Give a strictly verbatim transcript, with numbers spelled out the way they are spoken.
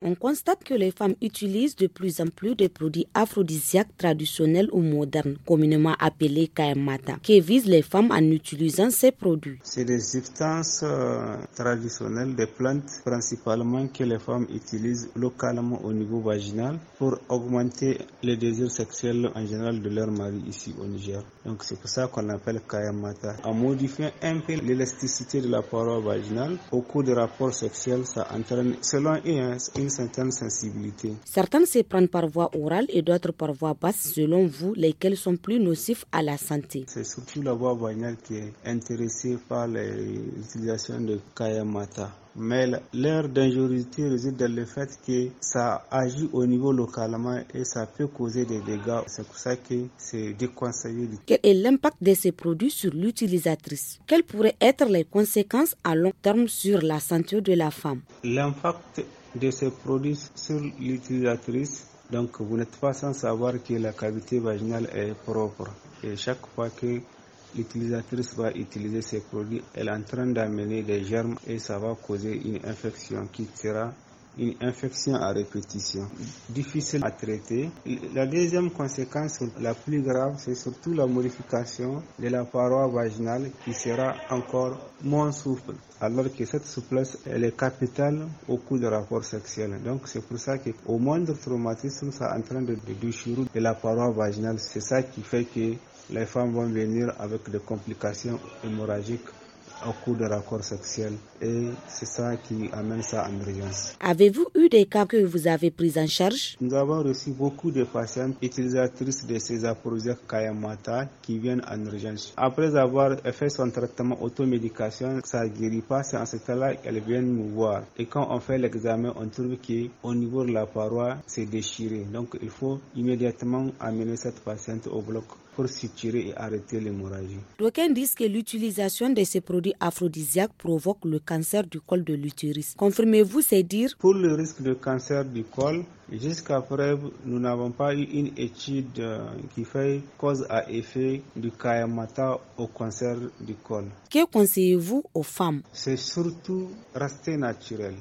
on constate que les femmes utilisent de plus en plus de produits aphrodisiaques traditionnels ou modernes, communément appelés Kayamata, qui visent les femmes en utilisant ces produits. C'est des substances euh, traditionnelles des plantes, principalement que les femmes utilisent localement au niveau vaginal pour augmenter le désir sexuel en général de leur mari ici au Niger. Donc c'est pour ça qu'on appelle Kayamata. En modifiant un peu l'élasticité de la paroi vaginale, au cours des rapports sexuels, ça entraîne, selon eux, une certaine sensibilité. Certaines se prennent par voie orale et d'autres par voie basse. Selon vous, lesquels sont plus nocifs à la santé? C'est surtout la voie vaginale qui est intéressée par l'utilisation de Kayamata. Mais leur dangerosité réside dans le fait que ça agit au niveau localement et ça peut causer des dégâts. C'est pour ça que c'est déconseillé. Quel est l'impact de ces produits sur l'utilisatrice? Quelles pourraient être les conséquences à long terme sur la santé de la femme? L'impact de ces produits sur l'utilisatrice, donc vous n'êtes pas sans savoir que la cavité vaginale est propre. Et chaque fois que l'utilisatrice va utiliser ces produits, elle est en train d'amener des germes et ça va causer une infection qui sera une infection à répétition, difficile à traiter. La deuxième conséquence, la plus grave, c'est surtout la modification de la paroi vaginale qui sera encore moins souple. Alors que cette souplesse, elle est capitale au cours des rapports sexuels. Donc c'est pour ça qu'au moindre traumatisme, ça est en train de, de déchirer de la paroi vaginale. C'est ça qui fait que les femmes vont venir avec des complications hémorragiques au cours de rapports sexuels et c'est ça qui amène ça en urgence. Avez-vous eu des cas que vous avez pris en charge? Nous avons reçu beaucoup de patientes utilisatrices de ces aphrodisiaques Kayamata qui viennent en urgence. Après avoir fait son traitement automédication, ça ne guérit pas, c'est en ce cas-là qu'elles viennent nous voir. Et quand on fait l'examen, on trouve qu'au niveau de la paroi, c'est déchiré. Donc il faut immédiatement amener cette patiente au bloc pour suturer et arrêter l'hémorragie. D'aucuns disent que l'utilisation de ces produits aphrodisiaques provoque le cancer du col de l'utérus. Confirmez-vous ces dires? Pour le risque de cancer du col, jusqu'à preuve, nous n'avons pas eu une étude qui fait cause à effet du Kayamata au cancer du col. Que conseillez-vous aux femmes? C'est surtout rester naturel.